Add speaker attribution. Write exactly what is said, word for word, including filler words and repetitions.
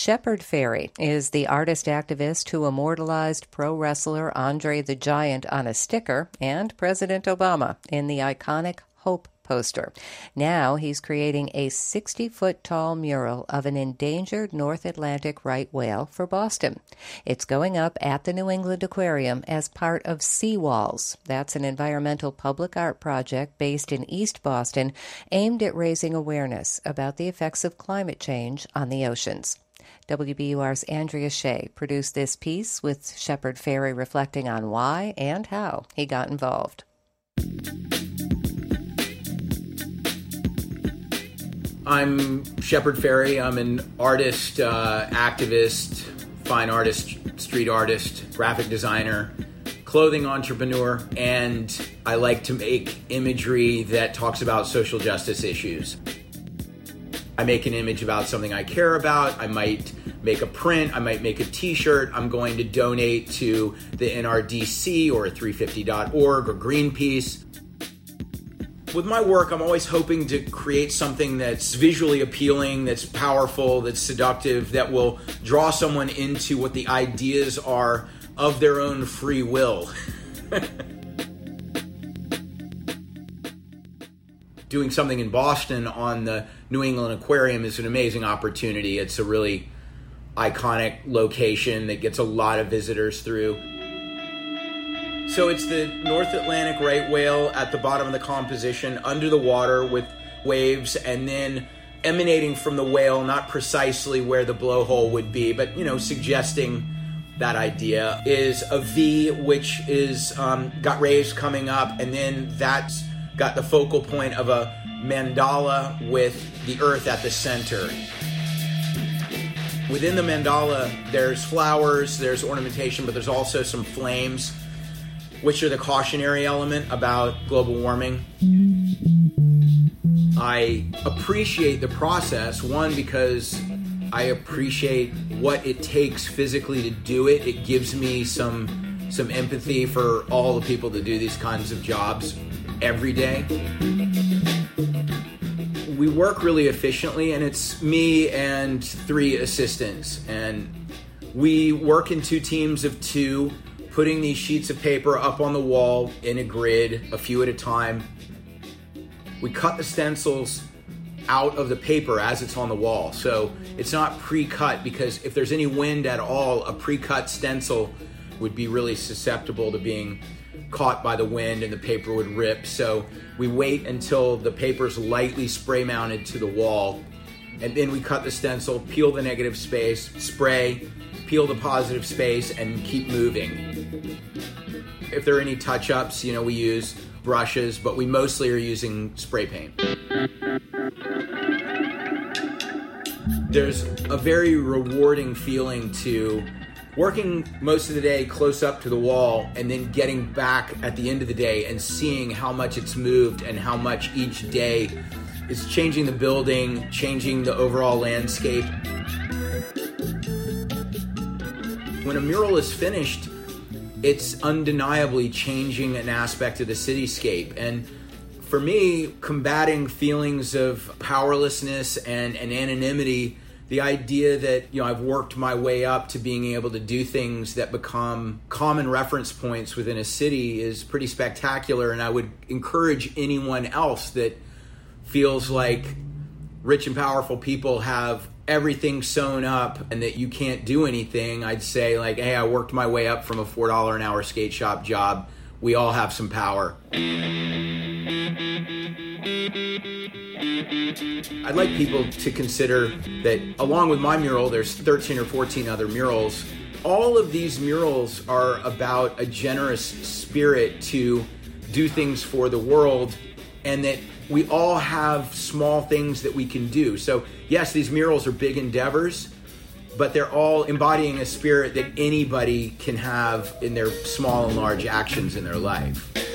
Speaker 1: Shepard Fairey is the artist-activist who immortalized pro wrestler Andre the Giant on a sticker and President Obama in the iconic Hope poster. Now he's creating a sixty-foot-tall mural of an endangered North Atlantic right whale for Boston. It's going up at the New England Aquarium as part of Seawalls. That's an environmental public art project based in East Boston aimed at raising awareness about the effects of climate change on the oceans. W B U R's Andrea Shea produced this piece with Shepard Fairey reflecting on why and how he got involved.
Speaker 2: I'm Shepard Fairey. I'm an artist, uh, activist, fine artist, street artist, graphic designer, clothing entrepreneur, and I like to make imagery that talks about social justice issues. I make an image about something I care about. I might make a print. I might make a t-shirt. I'm going to donate to the N R D C or three fifty dot org or Greenpeace. With my work, I'm always hoping to create something that's visually appealing, that's powerful, that's seductive, that will draw someone into what the ideas are of their own free will. Doing something in Boston on the New England Aquarium is an amazing opportunity. It's a really iconic location that gets a lot of visitors through. So it's the North Atlantic right whale at the bottom of the composition, under the water with waves, and then emanating from the whale, not precisely where the blowhole would be, but, you know, suggesting that idea, is a V, which is um, got rays coming up, and then that's got the focal point of a mandala with the earth at the center. Within the mandala, there's flowers, there's ornamentation, but there's also some flames, which are the cautionary element about global warming. I appreciate the process, one, because I appreciate what it takes physically to do it. It gives me some some empathy for all the people that do these kinds of jobs every day. We work really efficiently, and it's me and three assistants. And we work in two teams of two, putting these sheets of paper up on the wall in a grid, a few at a time. We cut the stencils out of the paper as it's on the wall. So it's not pre-cut, because if there's any wind at all, a pre-cut stencil would be really susceptible to being caught by the wind and the paper would rip. So we wait until the paper's lightly spray mounted to the wall, and then we cut the stencil, peel the negative space, spray, peel the positive space, and keep moving. If there are any touch-ups, you know, we use brushes, but we mostly are using spray paint. There's a very rewarding feeling to working most of the day close up to the wall and then getting back at the end of the day and seeing how much it's moved and how much each day is changing the building, changing the overall landscape. When a mural is finished, it's undeniably changing an aspect of the cityscape. And for me, combating feelings of powerlessness and, and anonymity, the idea that, you know, I've worked my way up to being able to do things that become common reference points within a city is pretty spectacular. And I would encourage anyone else that feels like rich and powerful people have everything sewn up and that you can't do anything. I'd say, like, hey, I worked my way up from a four dollars an hour skate shop job. We all have some power. I'd like people to consider that along with my mural, there's thirteen or fourteen other murals. All of these murals are about a generous spirit to do things for the world, and that we all have small things that we can do. So yes, these murals are big endeavors, but they're all embodying a spirit that anybody can have in their small and large actions in their life.